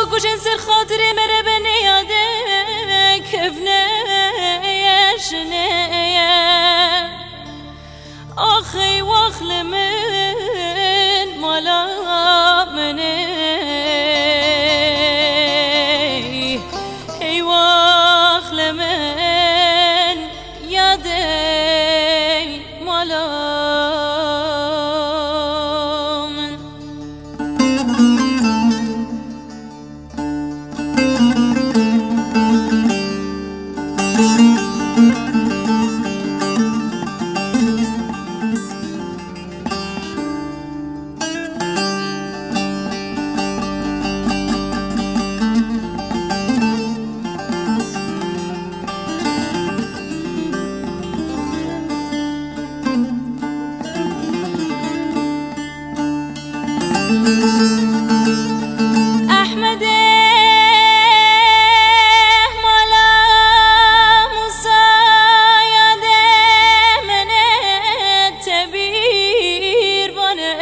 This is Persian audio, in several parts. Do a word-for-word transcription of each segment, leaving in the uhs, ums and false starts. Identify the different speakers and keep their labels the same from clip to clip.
Speaker 1: بکشن سر خاطر مره به نیاده کفنه یشنه آخی واخل من مالا منه ای واخل من یاده مالا احمد مالا موسا یاد منه تبیر بانه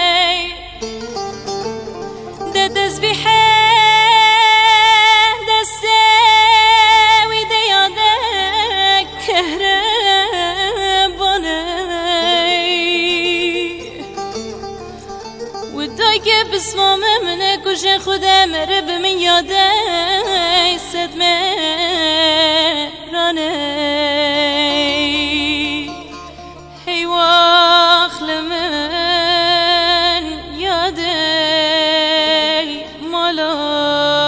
Speaker 1: ده تسبیحه دسته ویده یاده کهره ودای که بسمام منه کشه خودم رب من یاده صدمه رانه هی واخل من یاده مالا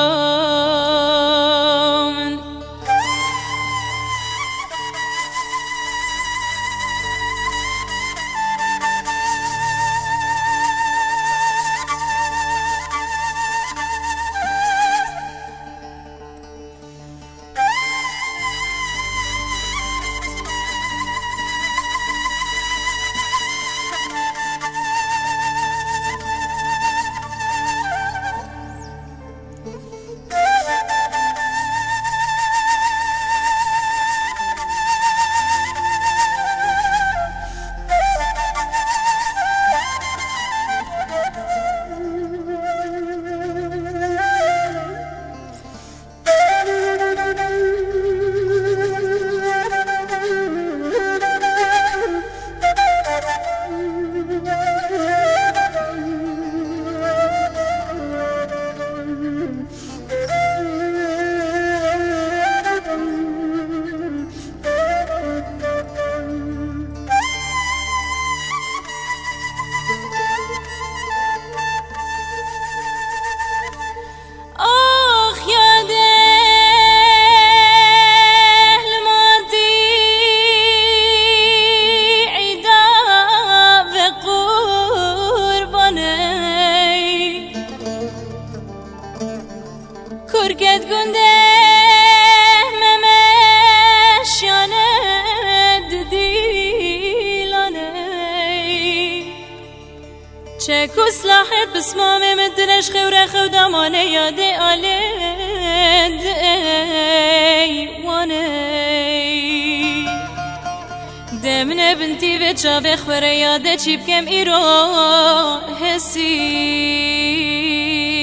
Speaker 1: کرکت گنده ممشانه دیلانه چه کسلاحت بسمام مدرش خور خودمانه یاده آلند ایوانه دمنه بنتی به چاوه خوره یاده چیب کم ایرو حسی